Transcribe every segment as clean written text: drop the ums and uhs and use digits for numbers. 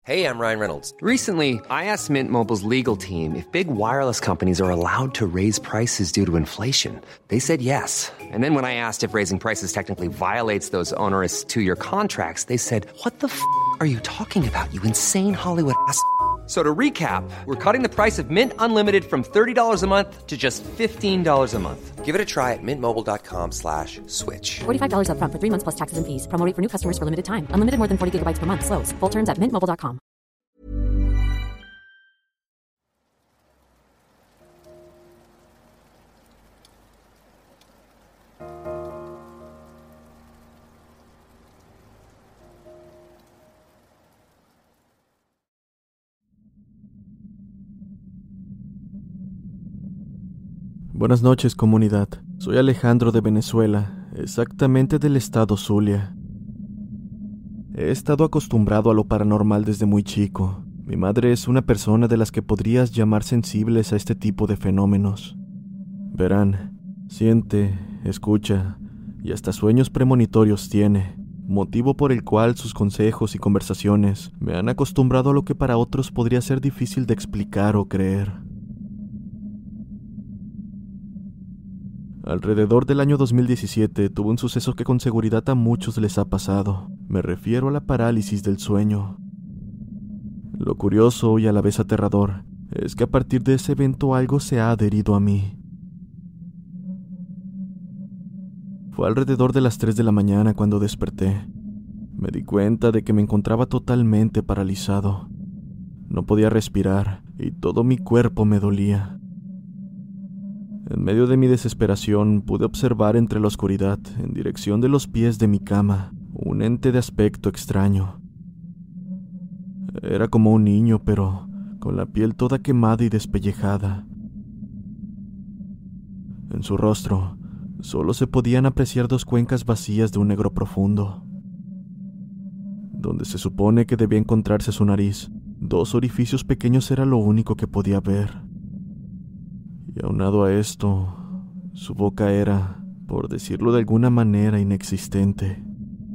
Hey, I'm Ryan Reynolds. Recently, I asked Mint Mobile's legal team if big wireless companies are allowed to raise prices due to inflation. They said yes. And then when I asked if raising prices technically violates those onerous two-year contracts, they said, "What the f*** are you talking about, you insane Hollywood ass?" So to recap, we're cutting the price of Mint Unlimited from $30 a month to just $15 a month. Give it a try at mintmobile.com/switch. $45 up front for 3 months plus taxes and fees. Promo rate for new customers for limited time. Unlimited more than 40 gigabytes per month. Slows full terms at mintmobile.com. Buenas noches, comunidad. Soy Alejandro de Venezuela, exactamente del estado Zulia. He estado acostumbrado a lo paranormal desde muy chico. Mi madre es una persona de las que podrías llamar sensibles a este tipo de fenómenos. Verán, siente, escucha y hasta sueños premonitorios tiene, motivo por el cual sus consejos y conversaciones me han acostumbrado a lo que para otros podría ser difícil de explicar o creer. Alrededor del año 2017 tuve un suceso que con seguridad a muchos les ha pasado. Me refiero a la parálisis del sueño. Lo curioso y a la vez aterrador es que a partir de ese evento algo se ha adherido a mí. Fue alrededor de las 3 de la mañana cuando desperté. Me di cuenta de que me encontraba totalmente paralizado. No podía respirar y todo mi cuerpo me dolía. En medio de mi desesperación pude observar entre la oscuridad, en dirección de los pies de mi cama, un ente de aspecto extraño. Era como un niño, pero con la piel toda quemada y despellejada. En su rostro solo se podían apreciar 2 cuencas vacías de un negro profundo. Donde se supone que debía encontrarse su nariz, 2 orificios pequeños era lo único que podía ver. Y aunado a esto, su boca era, por decirlo de alguna manera, inexistente.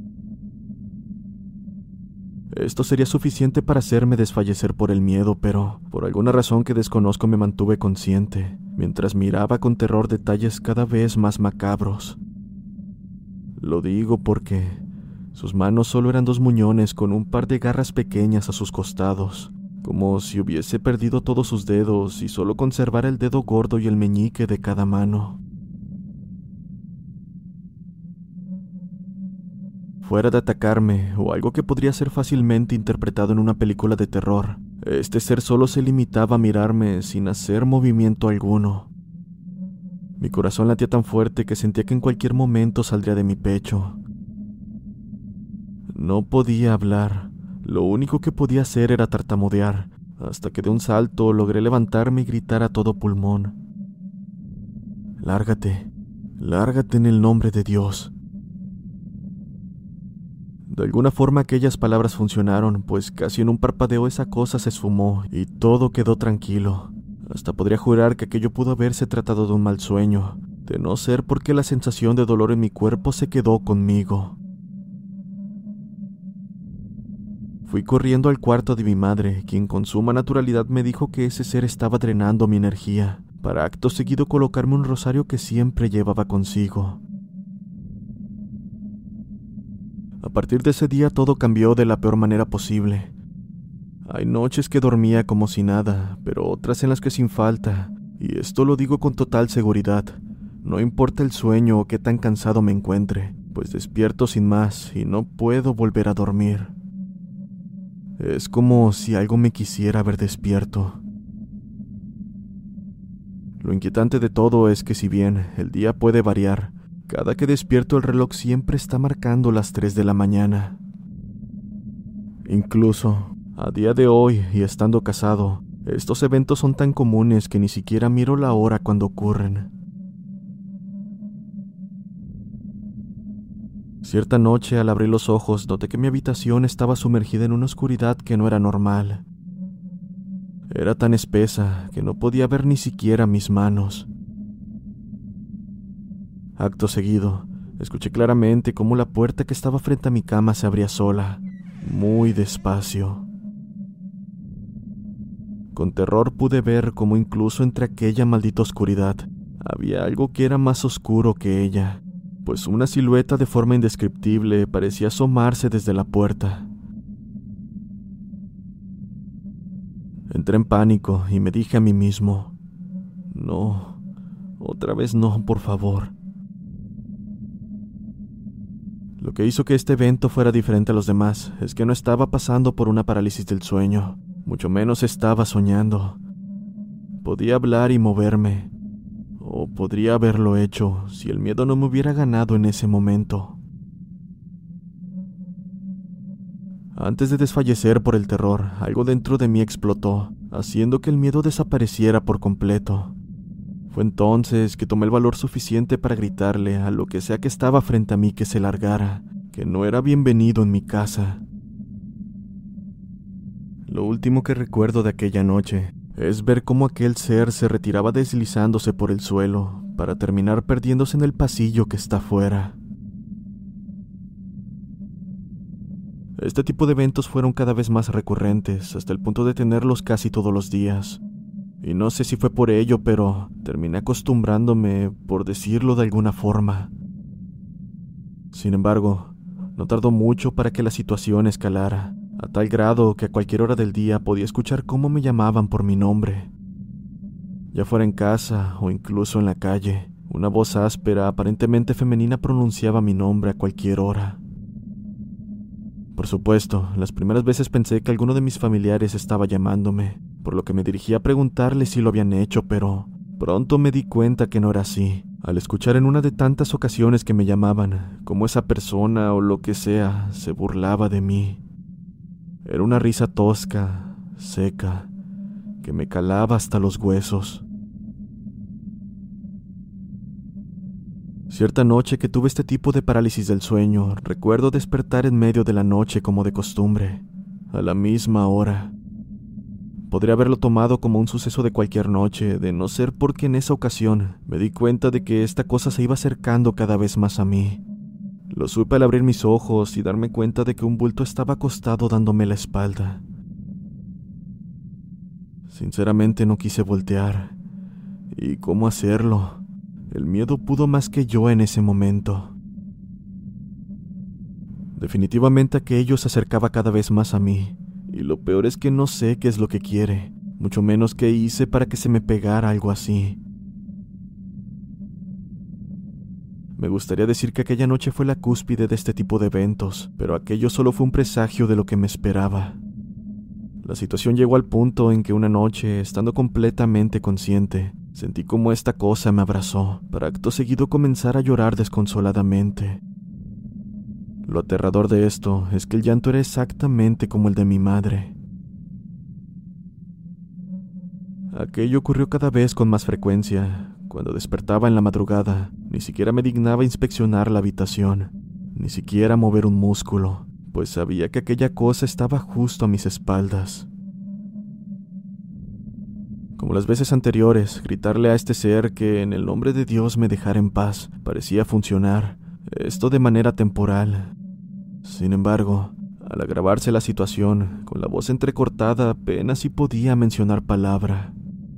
Esto sería suficiente para hacerme desfallecer por el miedo, pero por alguna razón que desconozco me mantuve consciente, mientras miraba con terror detalles cada vez más macabros. Lo digo porque sus manos solo eran 2 muñones con un par de garras pequeñas a sus costados, como si hubiese perdido todos sus dedos y solo conservara el dedo gordo y el meñique de cada mano. Fuera de atacarme, o algo que podría ser fácilmente interpretado en una película de terror, este ser solo se limitaba a mirarme sin hacer movimiento alguno. Mi corazón latía tan fuerte que sentía que en cualquier momento saldría de mi pecho. No podía hablar. Lo único que podía hacer era tartamudear, hasta que de un salto logré levantarme y gritar a todo pulmón: «Lárgate, lárgate en el nombre de Dios». De alguna forma aquellas palabras funcionaron, pues casi en un parpadeo esa cosa se esfumó y todo quedó tranquilo. Hasta podría jurar que aquello pudo haberse tratado de un mal sueño, de no ser porque la sensación de dolor en mi cuerpo se quedó conmigo. Fui corriendo al cuarto de mi madre, quien con suma naturalidad me dijo que ese ser estaba drenando mi energía, para acto seguido colocarme un rosario que siempre llevaba consigo. A partir de ese día todo cambió de la peor manera posible. Hay noches que dormía como si nada, pero otras en las que sin falta, y esto lo digo con total seguridad, no importa el sueño o qué tan cansado me encuentre, pues despierto sin más y no puedo volver a dormir. Es como si algo me quisiera ver despierto. Lo inquietante de todo es que si bien el día puede variar, cada que despierto el reloj siempre está marcando las 3 de la mañana. Incluso, a día de hoy y estando casado, estos eventos son tan comunes que ni siquiera miro la hora cuando ocurren. Cierta noche, al abrir los ojos, noté que mi habitación estaba sumergida en una oscuridad que no era normal. Era tan espesa que no podía ver ni siquiera mis manos. Acto seguido, escuché claramente cómo la puerta que estaba frente a mi cama se abría sola, muy despacio. Con terror pude ver cómo incluso entre aquella maldita oscuridad había algo que era más oscuro que ella, pues una silueta de forma indescriptible parecía asomarse desde la puerta. Entré en pánico y me dije a mí mismo: no, otra vez no, por favor. Lo que hizo que este evento fuera diferente a los demás es que no estaba pasando por una parálisis del sueño, mucho menos estaba soñando. Podía hablar y moverme, o podría haberlo hecho si el miedo no me hubiera ganado en ese momento. Antes de desfallecer por el terror, algo dentro de mí explotó, haciendo que el miedo desapareciera por completo. Fue entonces que tomé el valor suficiente para gritarle a lo que sea que estaba frente a mí que se largara, que no era bienvenido en mi casa. Lo último que recuerdo de aquella noche es ver cómo aquel ser se retiraba deslizándose por el suelo para terminar perdiéndose en el pasillo que está afuera. Este tipo de eventos fueron cada vez más recurrentes, hasta el punto de tenerlos casi todos los días. Y no sé si fue por ello, pero terminé acostumbrándome, por decirlo de alguna forma. Sin embargo, no tardó mucho para que la situación escalara, a tal grado que a cualquier hora del día podía escuchar cómo me llamaban por mi nombre. Ya fuera en casa o incluso en la calle, una voz áspera, aparentemente femenina, pronunciaba mi nombre a cualquier hora. Por supuesto, las primeras veces pensé que alguno de mis familiares estaba llamándome, por lo que me dirigí a preguntarle si lo habían hecho, pero pronto me di cuenta que no era así, al escuchar en una de tantas ocasiones que me llamaban, cómo esa persona o lo que sea se burlaba de mí. Era una risa tosca, seca, que me calaba hasta los huesos. Cierta noche que tuve este tipo de parálisis del sueño, recuerdo despertar en medio de la noche como de costumbre, a la misma hora. Podría haberlo tomado como un suceso de cualquier noche, de no ser porque en esa ocasión me di cuenta de que esta cosa se iba acercando cada vez más a mí. Lo supe al abrir mis ojos y darme cuenta de que un bulto estaba acostado dándome la espalda. Sinceramente no quise voltear. ¿Y cómo hacerlo? El miedo pudo más que yo en ese momento. Definitivamente aquello se acercaba cada vez más a mí, y lo peor es que no sé qué es lo que quiere, mucho menos qué hice para que se me pegara algo así. Me gustaría decir que aquella noche fue la cúspide de este tipo de eventos, pero aquello solo fue un presagio de lo que me esperaba. La situación llegó al punto en que una noche, estando completamente consciente, sentí como esta cosa me abrazó, para acto seguido comenzar a llorar desconsoladamente. Lo aterrador de esto es que el llanto era exactamente como el de mi madre. Aquello ocurrió cada vez con más frecuencia. Cuando despertaba en la madrugada, ni siquiera me dignaba inspeccionar la habitación, ni siquiera mover un músculo, pues sabía que aquella cosa estaba justo a mis espaldas. Como las veces anteriores, gritarle a este ser que en el nombre de Dios me dejara en paz parecía funcionar, esto de manera temporal. Sin embargo, al agravarse la situación, con la voz entrecortada apenas si podía mencionar palabra.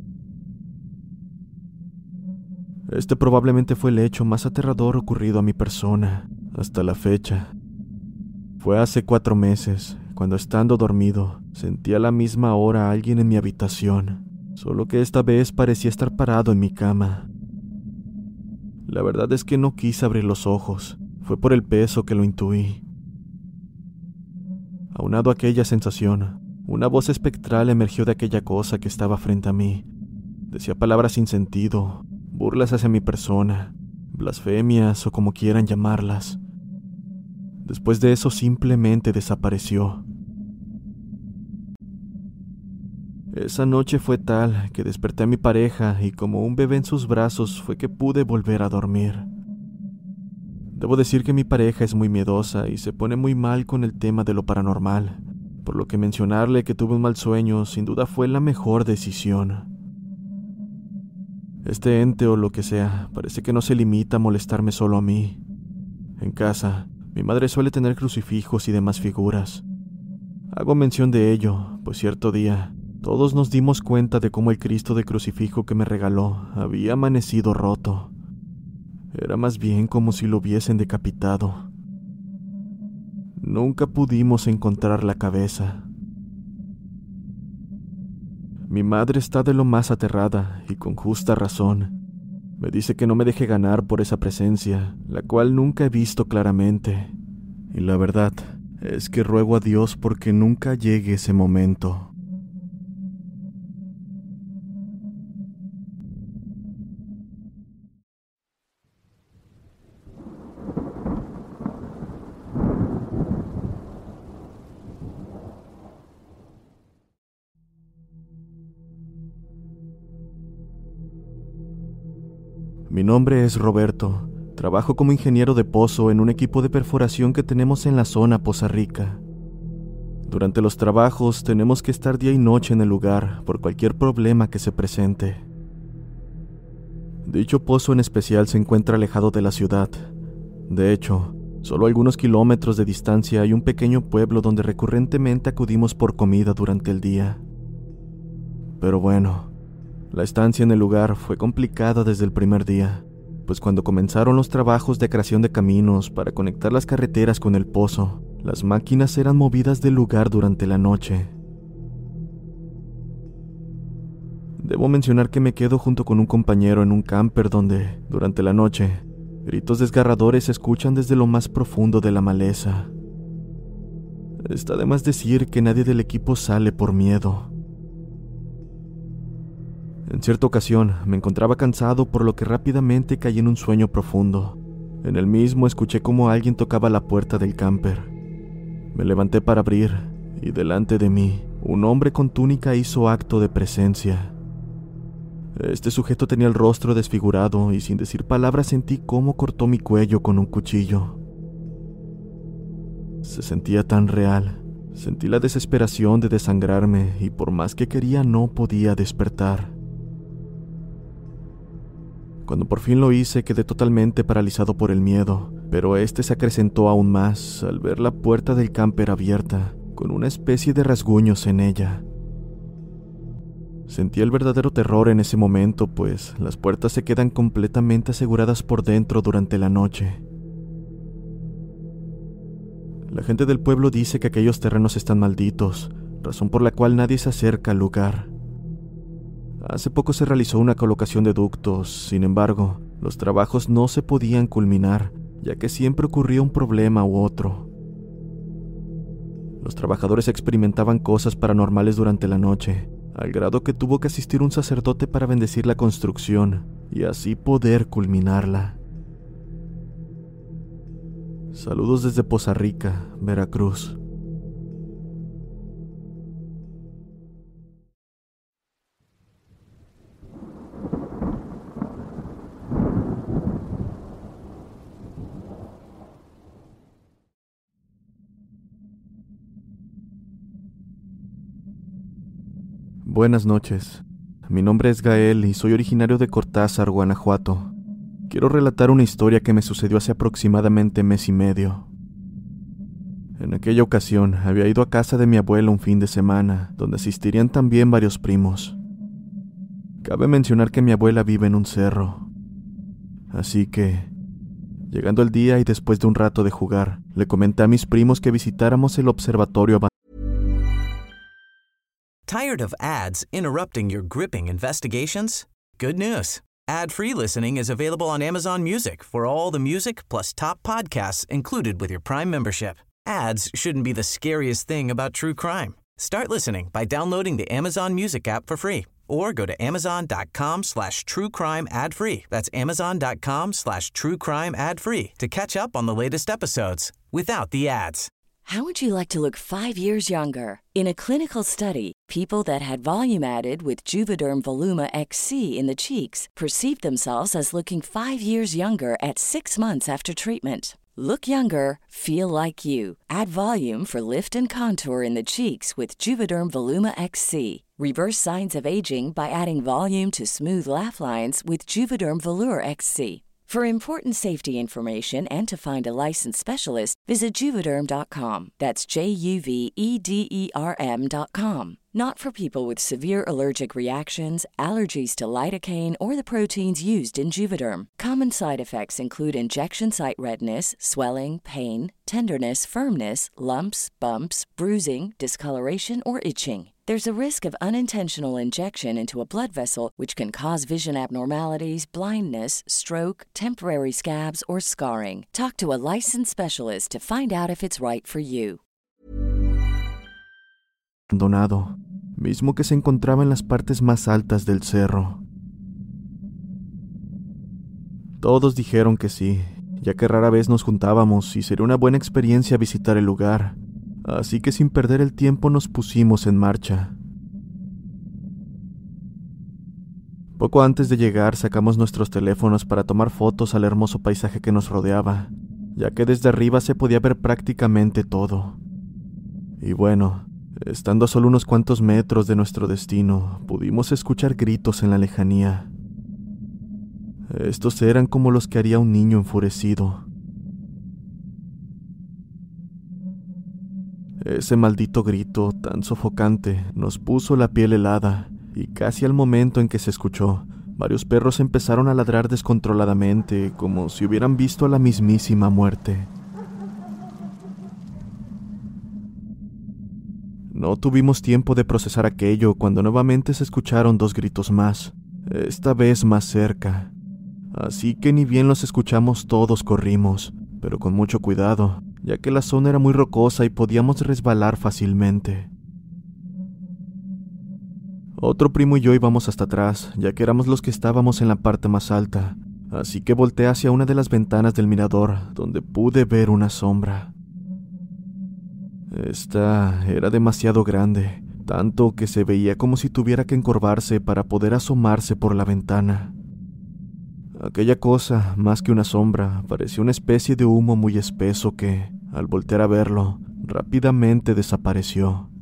Este probablemente fue el hecho más aterrador ocurrido a mi persona, hasta la fecha. Fue hace 4 meses, cuando estando dormido, sentí a la misma hora a alguien en mi habitación, solo que esta vez parecía estar parado en mi cama. La verdad es que no quise abrir los ojos, fue por el peso que lo intuí. Aunado a aquella sensación, una voz espectral emergió de aquella cosa que estaba frente a mí. Decía palabras sin sentido, burlas hacia mi persona, blasfemias o como quieran llamarlas. Después de eso simplemente desapareció. Esa noche fue tal que desperté a mi pareja y como un bebé en sus brazos fue que pude volver a dormir. Debo decir que mi pareja es muy miedosa y se pone muy mal con el tema de lo paranormal, por lo que mencionarle que tuve un mal sueño sin duda fue la mejor decisión. Este ente o lo que sea parece que no se limita a molestarme solo a mí. En casa, mi madre suele tener crucifijos y demás figuras. Hago mención de ello, pues cierto día, Todos nos dimos cuenta de cómo el Cristo de crucifijo que me regaló había amanecido roto. Era más bien como si lo hubiesen decapitado. Nunca pudimos encontrar la cabeza. Mi madre está de lo más aterrada y con justa razón. Me dice que no me deje ganar por esa presencia, la cual nunca he visto claramente. Y la verdad es que ruego a Dios porque nunca llegue ese momento. Mi nombre es Roberto. Trabajo como ingeniero de pozo en un equipo de perforación que tenemos en la zona Poza Rica. Durante los trabajos tenemos que estar día y noche en el lugar por cualquier problema que se presente. Dicho pozo en especial se encuentra alejado de la ciudad. De hecho, solo a algunos kilómetros de distancia hay un pequeño pueblo donde recurrentemente acudimos por comida durante el día. Pero bueno, la estancia en el lugar fue complicada desde el primer día, pues cuando comenzaron los trabajos de creación de caminos para conectar las carreteras con el pozo, las máquinas eran movidas del lugar durante la noche. Debo mencionar que me quedo junto con un compañero en un camper donde, durante la noche, gritos desgarradores se escuchan desde lo más profundo de la maleza. Está de más decir que nadie del equipo sale por miedo. En cierta ocasión me encontraba cansado, por lo que rápidamente caí en un sueño profundo. En el mismo escuché cómo alguien tocaba la puerta del camper. Me levanté para abrir y delante de mí, un hombre con túnica hizo acto de presencia. Este sujeto tenía el rostro desfigurado y sin decir palabras sentí cómo cortó mi cuello con un cuchillo. Se sentía tan real. Sentí la desesperación de desangrarme y por más que quería no podía despertar. Cuando por fin lo hice, quedé totalmente paralizado por el miedo, pero este se acrecentó aún más al ver la puerta del camper abierta, con una especie de rasguños en ella. Sentí el verdadero terror en ese momento, pues las puertas se quedan completamente aseguradas por dentro durante la noche. La gente del pueblo dice que aquellos terrenos están malditos, razón por la cual nadie se acerca al lugar. Hace poco se realizó una colocación de ductos, sin embargo, los trabajos no se podían culminar, ya que siempre ocurría un problema u otro. Los trabajadores experimentaban cosas paranormales durante la noche, al grado que tuvo que asistir un sacerdote para bendecir la construcción y así poder culminarla. Saludos desde Poza Rica, Veracruz. Buenas noches. Mi nombre es Gael y soy originario de Cortázar, Guanajuato. Quiero relatar una historia que me sucedió hace aproximadamente mes y medio. En aquella ocasión había ido a casa de mi abuela un fin de semana, donde asistirían también varios primos. Cabe mencionar que mi abuela vive en un cerro. Así que, llegando el día y después de un rato de jugar, le comenté a mis primos que visitáramos el observatorio abandonado. Tired of ads interrupting your gripping investigations? Good news. Ad-free listening is available on Amazon Music for all the music plus top podcasts included with your Prime membership. Ads shouldn't be the scariest thing about true crime. Start listening by downloading the Amazon Music app for free or go to amazon.com/truecrime ad-free. That's amazon.com/truecrime ad-free to catch up on the latest episodes without the ads. How would you like to look 5 years younger? In a clinical study, people that had volume added with Juvederm Voluma XC in the cheeks perceived themselves as looking 5 years younger at 6 months after treatment. Look younger, feel like you. Add volume for lift and contour in the cheeks with Juvederm Voluma XC. Reverse signs of aging by adding volume to smooth laugh lines with Juvederm Volure XC. For important safety information and to find a licensed specialist, visit Juvederm.com. That's JUVEDERM.com. Not for people with severe allergic reactions, allergies to lidocaine, or the proteins used in Juvederm. Common side effects include injection site redness, swelling, pain, tenderness, firmness, lumps, bumps, bruising, discoloration, or itching. There's a risk of unintentional injection into a blood vessel, which can cause vision abnormalities, blindness, stroke, temporary scabs, or scarring. Talk to a licensed specialist to find out if it's right for you. Abandonado, mismo que se encontraba en las partes más altas del cerro. Todos dijeron que sí, ya que rara vez nos juntábamos y sería una buena experiencia visitar el lugar, así que sin perder el tiempo nos pusimos en marcha. Poco antes de llegar sacamos nuestros teléfonos para tomar fotos al hermoso paisaje que nos rodeaba, ya que desde arriba se podía ver prácticamente todo. Y bueno, estando a solo unos cuantos metros de nuestro destino, pudimos escuchar gritos en la lejanía. Estos eran como los que haría un niño enfurecido. Ese maldito grito tan sofocante nos puso la piel helada, y casi al momento en que se escuchó, varios perros empezaron a ladrar descontroladamente, como si hubieran visto a la mismísima muerte. No tuvimos tiempo de procesar aquello cuando nuevamente se escucharon dos gritos más, esta vez más cerca. Así que ni bien los escuchamos todos corrimos, pero con mucho cuidado, ya que la zona era muy rocosa y podíamos resbalar fácilmente. Otro primo y yo íbamos hasta atrás, ya que éramos los que estábamos en la parte más alta, así que volteé hacia una de las ventanas del mirador, donde pude ver una sombra. Esta era demasiado grande, tanto que se veía como si tuviera que encorvarse para poder asomarse por la ventana. Aquella cosa, más que una sombra, parecía una especie de humo muy espeso que, al voltear a verlo, rápidamente desapareció.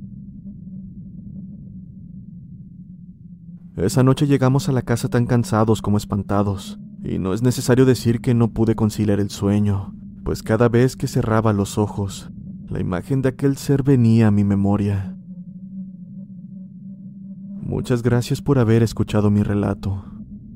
Esa noche llegamos a la casa tan cansados como espantados, y no es necesario decir que no pude conciliar el sueño, pues cada vez que cerraba los ojos, la imagen de aquel ser venía a mi memoria. Muchas gracias por haber escuchado mi relato.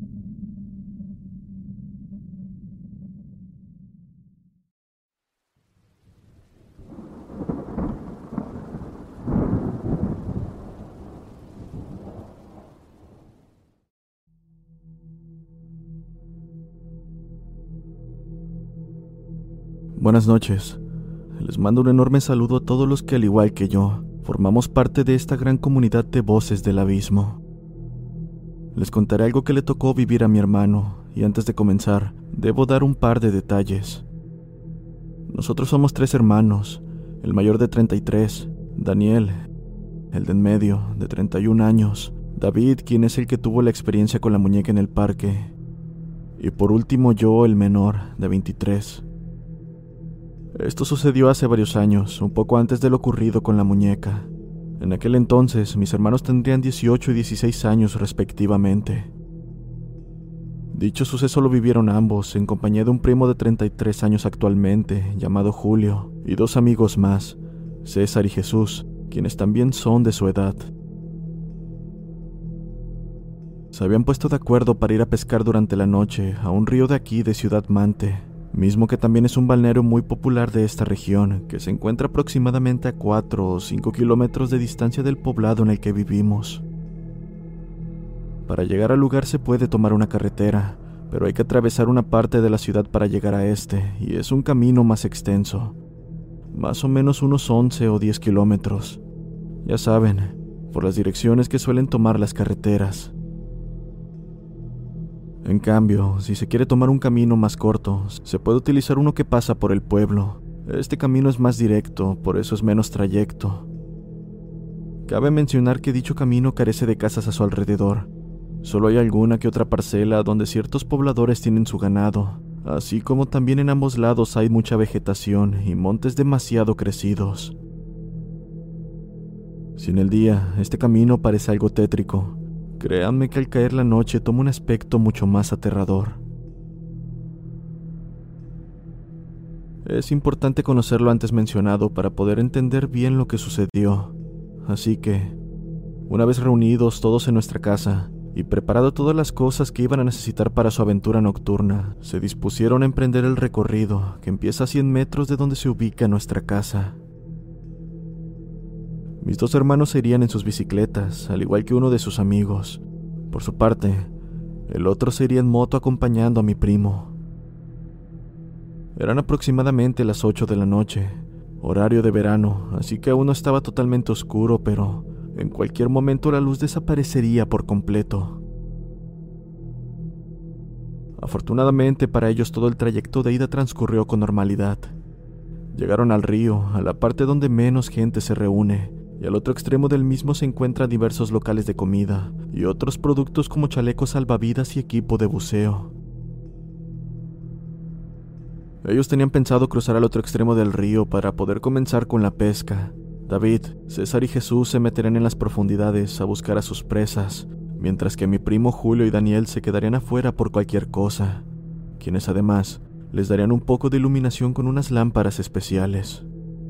Buenas noches. Les mando un enorme saludo a todos los que, al igual que yo, formamos parte de esta gran comunidad de voces del abismo. Les contaré algo que le tocó vivir a mi hermano, y antes de comenzar, debo dar un par de detalles. Nosotros somos 3 hermanos, el mayor de 33, Daniel, el de en medio, de 31 años, David, quien es el que tuvo la experiencia con la muñeca en el parque, y por último yo, el menor, de 23. Esto sucedió hace varios años, un poco antes de lo ocurrido con la muñeca. En aquel entonces, mis hermanos tendrían 18 y 16 años respectivamente. Dicho suceso lo vivieron ambos, en compañía de un primo de 33 años actualmente, llamado Julio, y 2 amigos más, César y Jesús, quienes también son de su edad. Se habían puesto de acuerdo para ir a pescar durante la noche a un río de aquí de Ciudad Mante, mismo que también es un balneario muy popular de esta región, que se encuentra aproximadamente a 4 o 5 kilómetros de distancia del poblado en el que vivimos. Para llegar al lugar se puede tomar una carretera, pero hay que atravesar una parte de la ciudad para llegar a este, y es un camino más extenso, más o menos unos 11 o 10 kilómetros. Ya saben, por las direcciones que suelen tomar las carreteras. En cambio, si se quiere tomar un camino más corto, se puede utilizar uno que pasa por el pueblo. Este camino es más directo, por eso es menos trayecto. Cabe mencionar que dicho camino carece de casas a su alrededor. Solo hay alguna que otra parcela donde ciertos pobladores tienen su ganado, así como también en ambos lados hay mucha vegetación y montes demasiado crecidos. Si en el día este camino parece algo tétrico, créanme que al caer la noche toma un aspecto mucho más aterrador. Es importante conocer lo antes mencionado para poder entender bien lo que sucedió, así que Una vez reunidos todos en nuestra casa y preparado todas las cosas que iban a necesitar para su aventura nocturna, se dispusieron a emprender el recorrido que empieza a 100 metros de donde se ubica nuestra casa. Mis 2 hermanos se irían en sus bicicletas, al igual que uno de sus amigos. Por su parte, el otro se iría en moto acompañando a mi primo. Eran aproximadamente las 8 de la noche, horario de verano, así que aún no estaba totalmente oscuro, pero en cualquier momento la luz desaparecería por completo. Afortunadamente para ellos todo el trayecto de ida transcurrió con normalidad. Llegaron al río, a la parte donde menos gente se reúne, y al otro extremo del mismo se encuentran diversos locales de comida y otros productos como chalecos salvavidas y equipo de buceo. Ellos tenían pensado cruzar al otro extremo del río para poder comenzar con la pesca. David, César y Jesús se meterán en las profundidades a buscar a sus presas, mientras que mi primo Julio y Daniel se quedarían afuera por cualquier cosa, quienes además les darían un poco de iluminación con unas lámparas especiales.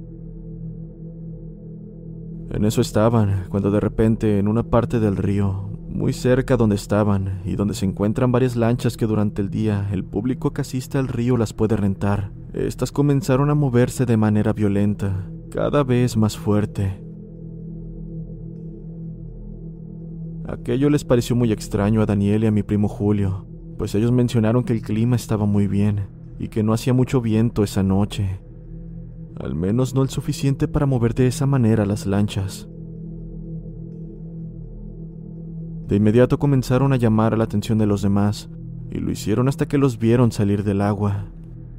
En eso estaban, cuando de repente en una parte del río, muy cerca donde estaban y donde se encuentran varias lanchas que durante el día el público que asiste al río las puede rentar, estas comenzaron a moverse de manera violenta, cada vez más fuerte. Aquello les pareció muy extraño a Daniel y a mi primo Julio, pues ellos mencionaron que el clima estaba muy bien y que no hacía mucho viento esa noche, al menos no el suficiente para mover de esa manera las lanchas. De inmediato comenzaron a llamar la atención de los demás, y lo hicieron hasta que los vieron salir del agua.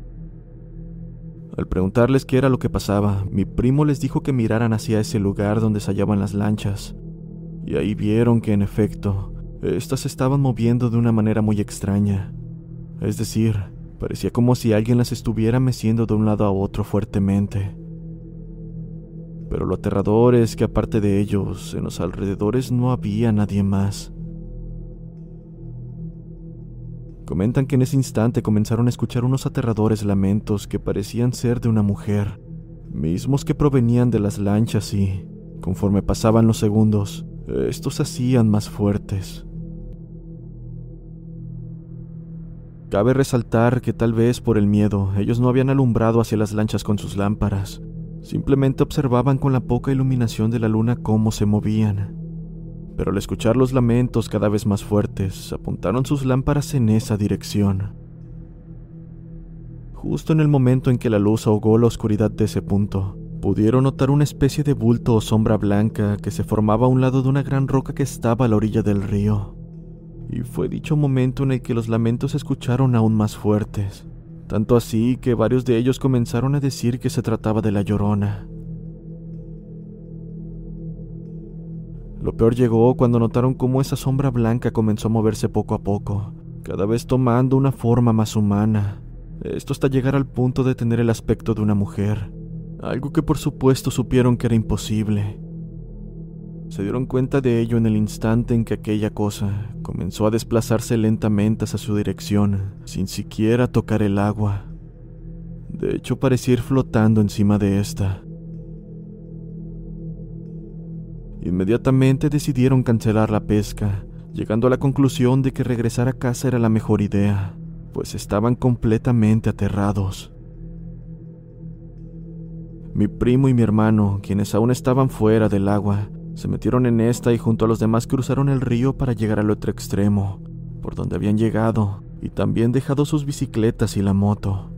Al preguntarles qué era lo que pasaba, mi primo les dijo que miraran hacia ese lugar donde se hallaban las lanchas, y ahí vieron que en efecto, estas se estaban moviendo de una manera muy extraña. Es decir, parecía como si alguien las estuviera meciendo de un lado a otro fuertemente. Pero lo aterrador es que aparte de ellos, en los alrededores no había nadie más. Comentan que en ese instante comenzaron a escuchar unos aterradores lamentos que parecían ser de una mujer, mismos que provenían de las lanchas y, conforme pasaban los segundos, estos se hacían más fuertes. Cabe resaltar que tal vez por el miedo, ellos no habían alumbrado hacia las lanchas con sus lámparas. Simplemente observaban con la poca iluminación de la luna cómo se movían. Pero al escuchar los lamentos cada vez más fuertes, apuntaron sus lámparas en esa dirección. Justo en el momento en que la luz ahogó la oscuridad de ese punto, pudieron notar una especie de bulto o sombra blanca que se formaba a un lado de una gran roca que estaba a la orilla del río. Y fue dicho momento en el que los lamentos se escucharon aún más fuertes. Tanto así que varios de ellos comenzaron a decir que se trataba de la Llorona. Lo peor llegó cuando notaron cómo esa sombra blanca comenzó a moverse poco a poco, cada vez tomando una forma más humana. Esto hasta llegar al punto de tener el aspecto de una mujer, algo que por supuesto supieron que era imposible. Se dieron cuenta de ello en el instante en que aquella cosa comenzó a desplazarse lentamente hacia su dirección, sin siquiera tocar el agua. De hecho, parecía ir flotando encima de esta. Inmediatamente decidieron cancelar la pesca, llegando a la conclusión de que regresar a casa era la mejor idea, pues estaban completamente aterrados. Mi primo y mi hermano, quienes aún estaban fuera del agua, se metieron en esta y junto a los demás cruzaron el río para llegar al otro extremo, por donde habían llegado y también dejado sus bicicletas y la moto.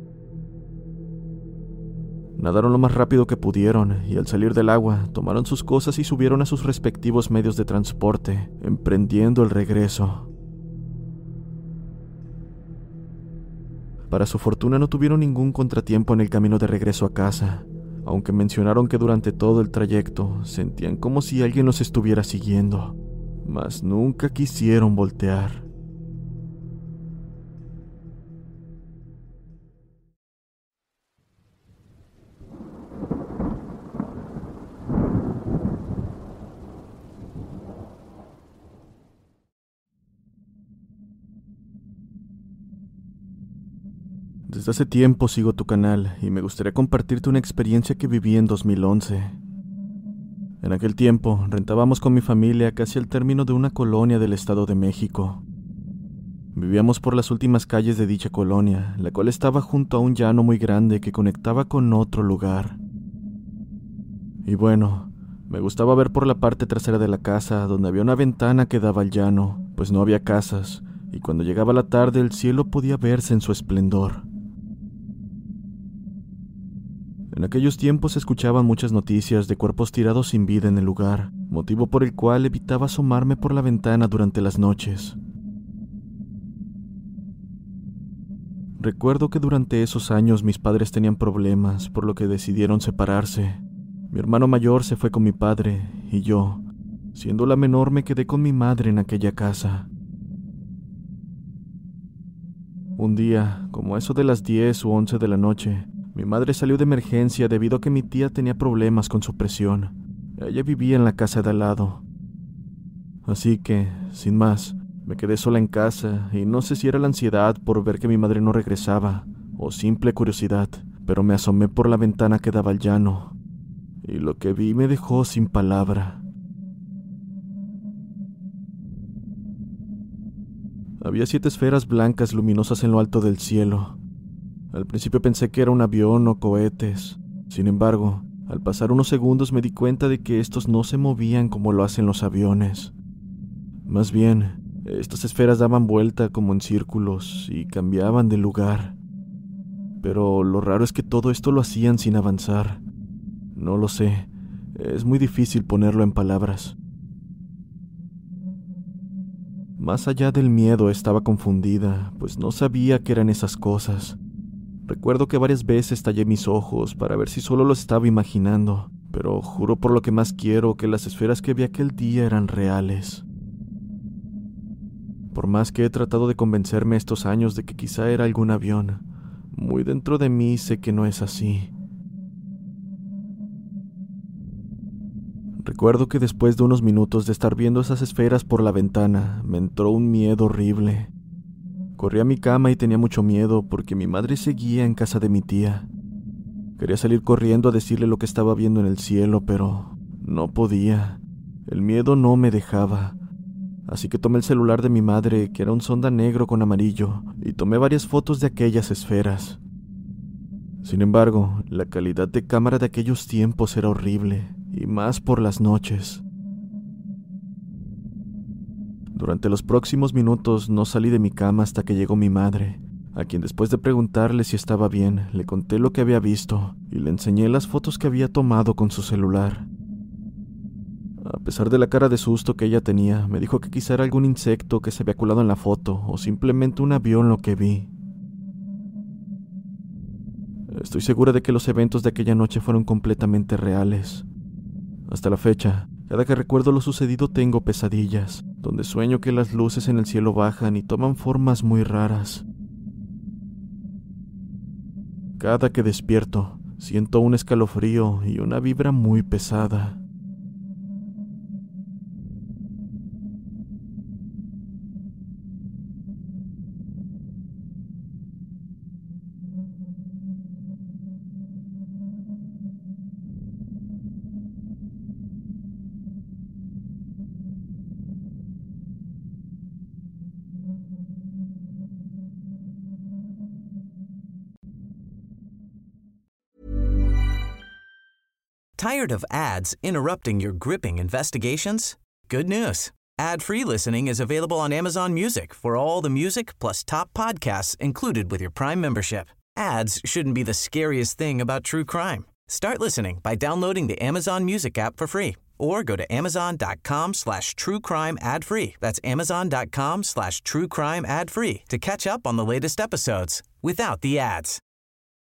Nadaron lo más rápido que pudieron y al salir del agua tomaron sus cosas y subieron a sus respectivos medios de transporte, emprendiendo el regreso. Para su fortuna no tuvieron ningún contratiempo en el camino de regreso a casa, aunque mencionaron que durante todo el trayecto sentían como si alguien los estuviera siguiendo, mas nunca quisieron voltear. Desde hace tiempo sigo tu canal y me gustaría compartirte una experiencia que viví en 2011. En aquel tiempo, rentábamos con mi familia casi al término de una colonia del Estado de México. Vivíamos por las últimas calles de dicha colonia, la cual estaba junto a un llano muy grande que conectaba con otro lugar. Y bueno, me gustaba ver por la parte trasera de la casa, donde había una ventana que daba al llano, pues no había casas, y cuando llegaba la tarde el cielo podía verse en su esplendor. En aquellos tiempos se escuchaban muchas noticias de cuerpos tirados sin vida en el lugar, motivo por el cual evitaba asomarme por la ventana durante las noches. Recuerdo que durante esos años mis padres tenían problemas, por lo que decidieron separarse. Mi hermano mayor se fue con mi padre, y yo, siendo la menor, me quedé con mi madre en aquella casa. Un día, como eso de las 10 u 11 de la noche, mi madre salió de emergencia debido a que mi tía tenía problemas con su presión. Ella vivía en la casa de al lado. Así que, sin más, me quedé sola en casa y no sé si era la ansiedad por ver que mi madre no regresaba o simple curiosidad, pero me asomé por la ventana que daba al llano y lo que vi me dejó sin palabra. Había 7 esferas blancas luminosas en lo alto del cielo. Al principio pensé que era un avión o cohetes. Sin embargo, al pasar unos segundos me di cuenta de que estos no se movían como lo hacen los aviones. Más bien, estas esferas daban vuelta como en círculos y cambiaban de lugar. Pero lo raro es que todo esto lo hacían sin avanzar. No lo sé, es muy difícil ponerlo en palabras. Más allá del miedo estaba confundida, pues no sabía qué eran esas cosas. Recuerdo que varias veces tallé mis ojos para ver si solo los estaba imaginando, pero juro por lo que más quiero que las esferas que vi aquel día eran reales. Por más que he tratado de convencerme estos años de que quizá era algún avión, muy dentro de mí sé que no es así. Recuerdo que después de unos minutos de estar viendo esas esferas por la ventana, me entró un miedo horrible. Corrí a mi cama y tenía mucho miedo porque mi madre seguía en casa de mi tía. Quería salir corriendo a decirle lo que estaba viendo en el cielo, pero no podía. El miedo no me dejaba. Así que tomé el celular de mi madre, que era un sonda negro con amarillo, y tomé varias fotos de aquellas esferas. Sin embargo, la calidad de cámara de aquellos tiempos era horrible, y más por las noches. Durante los próximos minutos no salí de mi cama hasta que llegó mi madre, a quien después de preguntarle si estaba bien, le conté lo que había visto y le enseñé las fotos que había tomado con su celular. A pesar de la cara de susto que ella tenía, me dijo que quizá era algún insecto que se había colado en la foto o simplemente un avión lo que vi. Estoy segura de que los eventos de aquella noche fueron completamente reales. Hasta la fecha, cada que recuerdo lo sucedido tengo pesadillas, donde sueño que las luces en el cielo bajan y toman formas muy raras. Cada que despierto, siento un escalofrío y una vibra muy pesada. Tired of ads interrupting your gripping investigations? Good news. Ad-free listening is available on Amazon Music for all the music plus top podcasts included with your Prime membership. Ads shouldn't be the scariest thing about true crime. Start listening by downloading the Amazon Music app for free or go to amazon.com/truecrime ad-free. That's amazon.com/truecrime ad-free to catch up on the latest episodes without the ads.